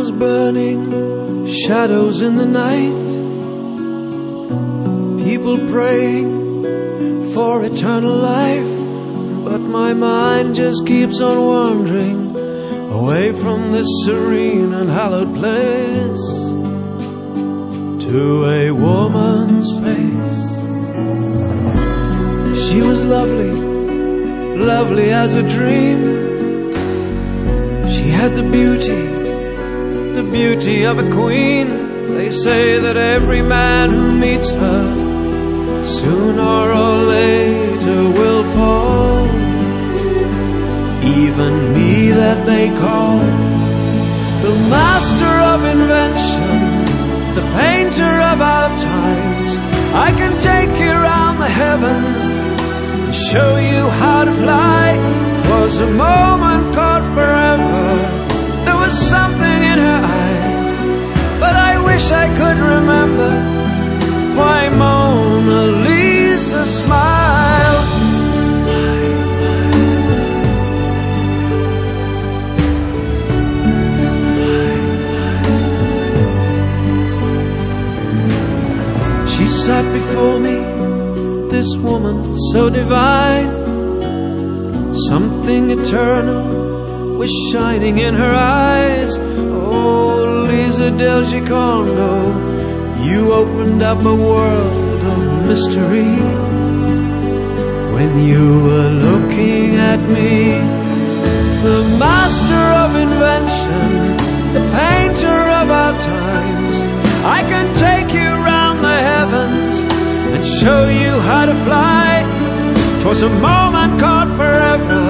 candles burning, shadows in the night, people praying for eternal life. But my mind just keeps on wandering away from this serene and hallowed place to a woman's face. She was lovely, lovely as a dream. She had the beauty of a queen. They say that every man who meets her sooner or later will fall. Even me that they call the master of invention, the painter of our times. I can take you round the heavens and show you how to fly. 'Twas a moment caught forever. There was something in her eyes, but I wish I could remember why Mona Lisa smiled. She sat before me, this woman so divine. Something eternal was shining in her eyes. Oh, Lisa del Giocondo, you opened up a world of mystery when you were looking at me. The master of invention, the painter of our times. I can take you round the heavens and show you how to fly. 'Twas a moment caught forever.